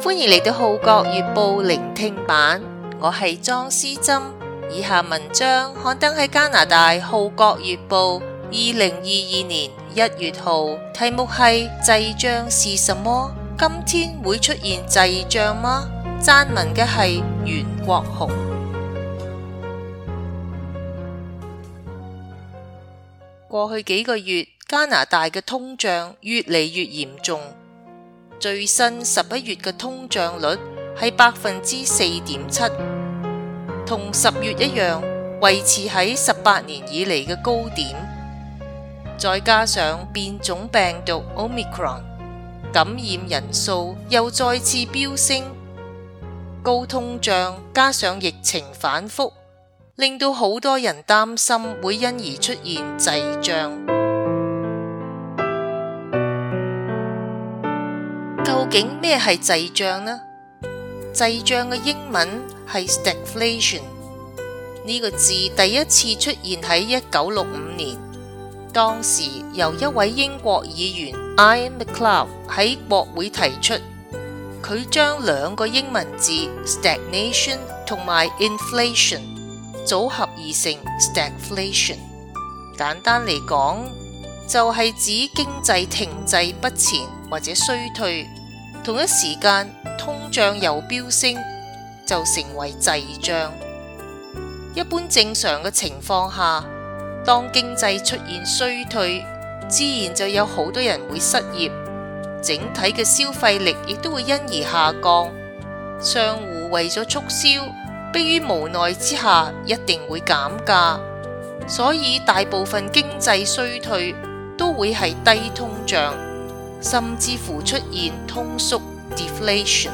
歡迎嚟到《號角月報》聆聽版，我係莊思珍。以下文章刊登喺加拿大《號角月報》2022年1月號，題目係滯脹是什麼？今天會出現滯脹嗎？撰文嘅係袁國雄。過去幾個月，加拿大嘅通脹越嚟越嚴重。最新11月嘅通脹率係4.7%，同10月一樣，維持喺18年以嚟嘅高點。再加上變種病毒 Omicron， 感染人數又再次飆升，高通脹加上疫情反覆，令到好多人擔心會因而出現滯脹。究竟咩係滯脹呢？滯脹嘅英文係 stagflation， 呢個字第一次出現喺1965年，當時由一位英國議員 Ian MacLeod 喺國會提出，佢將兩個英文字 stagnation 同埋 inflation 組合而成 stagflation。簡單嚟講，就係指經濟停滯不前或者衰退，同一時間通脹又飆升，就成為滯脹。一般正常嘅情況下，當經濟出現衰退，自然就有好多人會失業，整體嘅消費力亦都會因而下降。商戶為咗促銷，迫於無奈之下，一定會減價，所以大部分經濟衰退都會係低通脹，甚至乎出現通縮 deflation。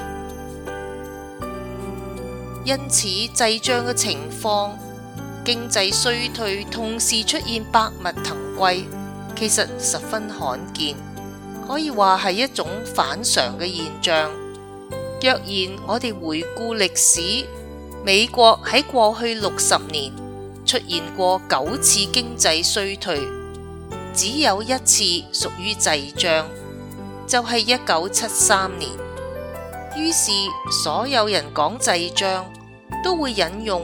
因此滯脹嘅情況，經濟衰退同時出現百物騰貴，其實十分罕見，可以話係一種反常嘅現象。若然我哋回顧歷史，美國喺過去60年出現過9次經濟衰退，只有1次屬於滯脹，就係1973年。於是所有人講滯脹，都會引用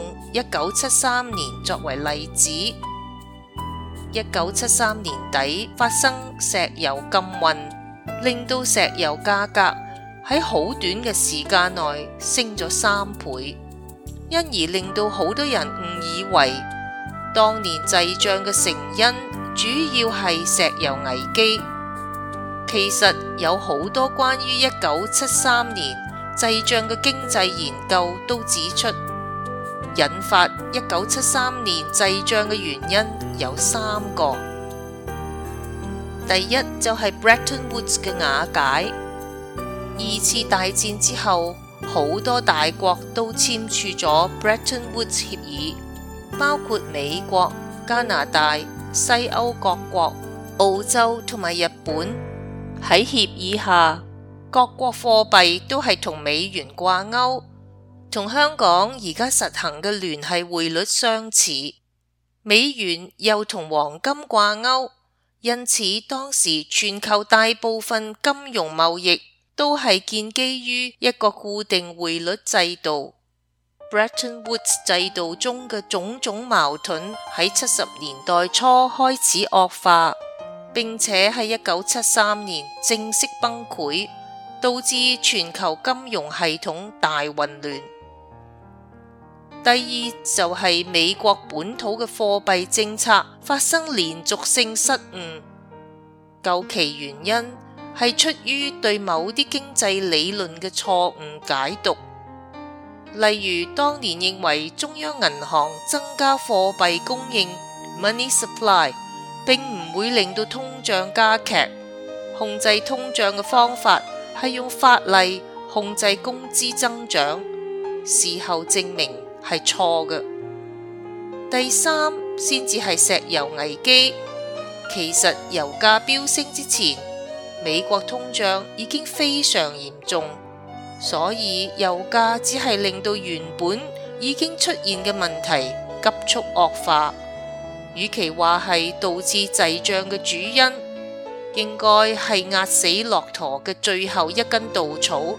1973年作為例子。1973年底發生石油禁運，令到石油價格喺好短嘅時間內升咗3倍，因而令到好多人誤以為當年滯脹嘅成因主要係石油危機。其實有好多關於1973年滯脹嘅經濟研究都指出，引發1973年滯脹嘅原因有3個。第一就係 Bretton Woods 嘅瓦解。2次大戰之後，好多大國都簽署咗 Bretton Woods 協議，包括美國、加拿大、西歐各國、澳洲同埋日本。喺協議下，各國貨幣都係同美元掛鈎，同香港而家實行嘅聯繫匯率相似。美元又同黃金掛鈎，因此當時全球大部分金融貿易都係建基於一個固定匯率制度。Bretton Woods 制度中嘅種種矛盾喺70年代初開始惡化，並且喺1973年正式崩潰，導致全球金融系統大混亂。第二就係美國本土嘅貨幣政策發生連續性失誤，究其原因係出於對某啲經濟理論嘅錯誤解讀。例如當年認為中央銀行增加貨幣供應 money supply 並唔會令到通脹加劇，控制通脹嘅方法係用法例控制工資增長，事後證明係錯嘅。第三先至係石油危機。其實油價飆升之前，美國通脹已經非常嚴重，所以油價只係令到原本已經出現嘅問題急速惡化。與其話係導致滯脹嘅主因，應該係壓死駱駝嘅最後一根稻草，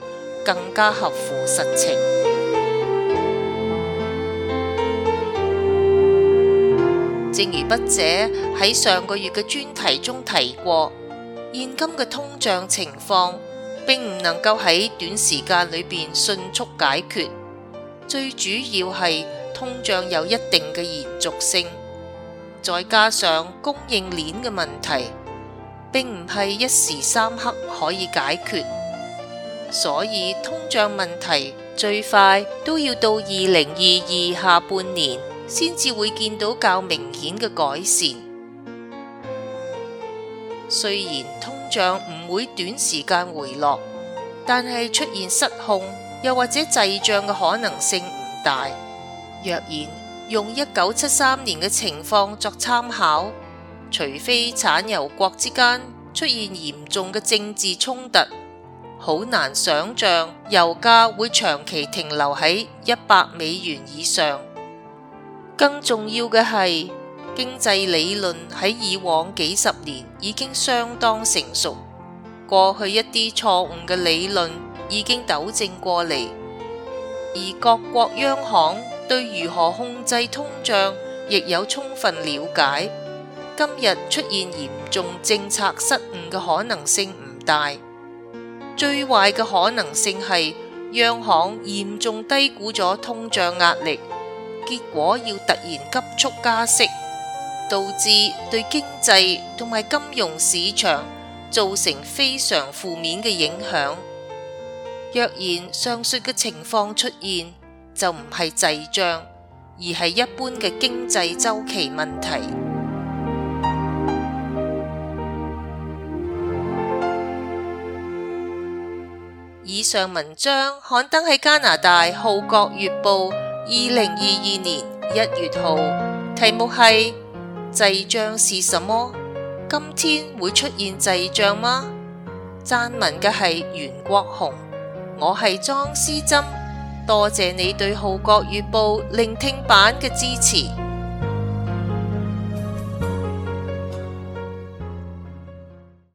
更加合乎實情。正如筆者喺上個月嘅專題中提過，現今嘅通脹情況並唔能夠喺短時間裏邊迅速解決，最主要係通脹有一定嘅延續性，再加上供應鏈嘅問題，並唔係一時三刻可以解決，所以通脹問題最快都要到2022下半年先至會見到較明顯嘅改善。雖然通脹唔會短時間回落，但係出現失控又或者滯脹嘅可能性唔大。若然用1973年嘅情況作參考，除非產油國之間出現嚴重嘅政治衝突，好難想象油價會長期停留喺$100以上。更重要嘅係，經濟理論喺以往幾十年已經相當成熟，過去一啲錯誤嘅理論已經糾正過嚟，而各國央行對如何控制通脹亦有充分了解。今日出現嚴重政策失誤嘅可能性唔大，最壞嘅可能性係央行嚴重低估咗通脹壓力，結果要突然急速加息，導致對經濟同埋金融市場造成非常負面嘅影響。若然上述嘅情況出現，就唔係滯脹，而係一般嘅經濟周期問題。以上文章刊登喺加拿大《號角月報》2022年1月號，題目係滯脹是什麼？今天會出現滯脹嗎？撰文嘅係袁國雄，我係莊思珍，多謝你對《號角月報》聆聽版嘅支持。